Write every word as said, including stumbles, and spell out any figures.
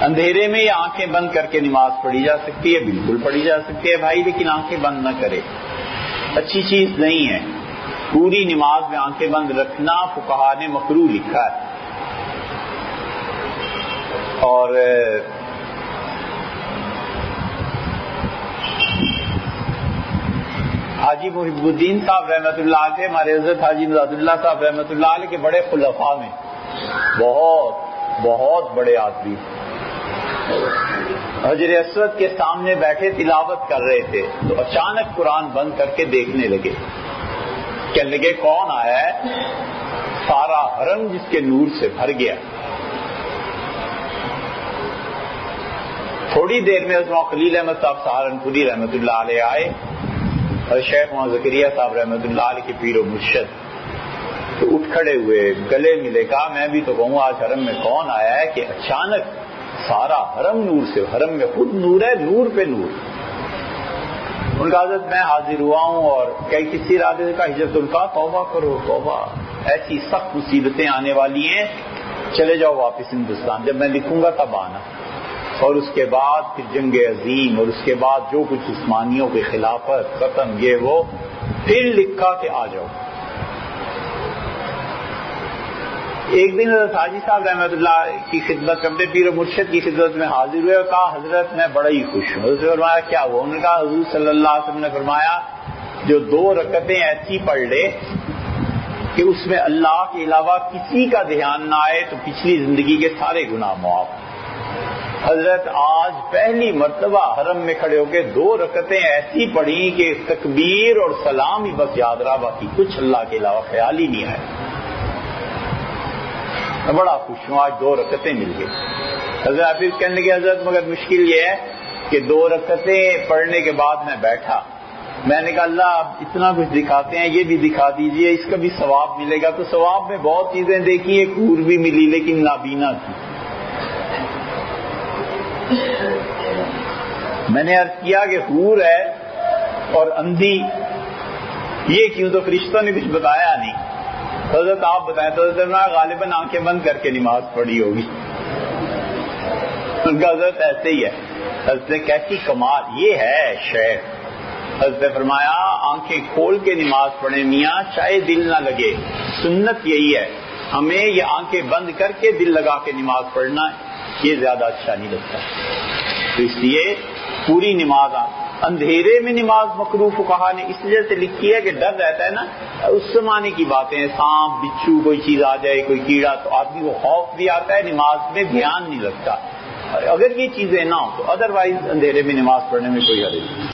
اندھیرے میں یہ آنکھیں بند کر کے نماز پڑھی جا سکتی ہے، بالکل پڑھی جا سکتی ہے بھائی، لیکن آنکھیں بند نہ کرے، اچھی چیز نہیں ہے۔ پوری نماز میں آنکھیں بند رکھنا فقہا نے مکروہ لکھا ہے۔ اور حاجی محب الدین صاحب رحمۃ اللہ علیہ، ہمارے حضرت حاجی نذات اللہ صاحب رحمۃ اللہ علیہ کے بڑے خلفاء میں بہت بہت بڑے آدمی، حجر اسود کے سامنے بیٹھے تلاوت کر رہے تھے تو اچانک قرآن بند کر کے دیکھنے لگے، کہنے لگے کون آیا ہے؟ سارا حرم جس کے نور سے بھر گیا۔ تھوڑی دیر میں حضرت خلیل احمد صاحب سہارنپوری رحمۃ اللہ علیہ آئے اور شیخ محمد زکریا صاحب رحمۃ اللہ علیہ کے پیر و مرشد، تو اٹھ کھڑے ہوئے، گلے ملے، کہا میں بھی تو کہوں آج حرم میں کون آیا ہے کہ اچانک سارا حرم نور سے، حرم میں خود نور ہے، نور پہ نور۔ ان کا حضرت میں حاضر ہوا ہوں اور کئی کسی ارادے کا ہجرت، ان کا توبہ کرو توبہ، ایسی سخت مصیبتیں آنے والی ہیں، چلے جاؤ واپس ہندوستان، جب میں لکھوں گا تب آنا۔ اور اس کے بعد پھر جنگ عظیم، اور اس کے بعد جو کچھ عثمانیوں کی خلافت ختم، یہ وہ، پھر لکھا کہ آ جاؤ۔ ایک دن حضرت حاجی صاحب رحمۃ اللہ کی خدمت کرتے، پیر و مرشد کی خدمت میں حاضر ہوئے اور کہا حضرت میں بڑا ہی خوش ہوں۔ حضرت نے فرمایا کیا ہوا؟ انہوں نے کہا حضور صلی اللہ علیہ وسلم نے فرمایا جو دو رکعتیں ایسی پڑھ لے کہ اس میں اللہ کے علاوہ کسی کا دھیان نہ آئے تو پچھلی زندگی کے سارے گناہ معاف۔ حضرت آج پہلی مرتبہ حرم میں کھڑے ہو کے دو رکعتیں ایسی پڑھی کہ تکبیر اور سلام ہی بس یاد رہا، باقی کچھ اللہ کے علاوہ خیال ہی نہیں آیا۔ میں بڑا خوش ہوں، آج دو رکعتیں مل گئی۔ حضرت پھر کہنے لگے حضرت مگر مشکل یہ ہے کہ دو رکعتیں پڑھنے کے بعد میں بیٹھا، میں نے کہا اللہ آپ اتنا کچھ دکھاتے ہیں، یہ بھی دکھا دیجئے، اس کا بھی ثواب ملے گا۔ تو ثواب میں بہت چیزیں دیکھی، ایک حور بھی ملی لیکن نابینا تھی۔ میں نے عرض کیا کہ حور ہے اور اندھی، یہ کیوں؟ تو فرشتوں نے کچھ بتایا نہیں۔ حضرت آپ بتائیں تو حضرت نے غالباً آنکھیں بند کر کے نماز پڑھی ہوگی۔ ان کا حضرت ایسے ہی ہے۔ حضرت نے کیسی کمال، یہ ہے شیخ۔ حضرت نے فرمایا آنکھیں کھول کے نماز پڑھیں میاں، چاہے دل نہ لگے، سنت یہی ہے، ہمیں یہ آنکھیں بند کر کے دل لگا کے نماز پڑھنا یہ زیادہ اچھا نہیں لگتا۔ تو اس لیے پوری نماز اندھیرے میں نماز مکروہ فقہا نے اس لیے سے لکھی ہے کہ ڈر رہتا ہے نا، اس زمانے کی باتیں، سانپ بچھو کوئی چیز آ جائے، کوئی کیڑا، تو آدمی کو خوف بھی آتا ہے، نماز میں دھیان نہیں لگتا۔ اگر یہ چیزیں نہ ہوں تو ادروائز اندھیرے میں نماز پڑھنے میں کوئی حرج نہیں۔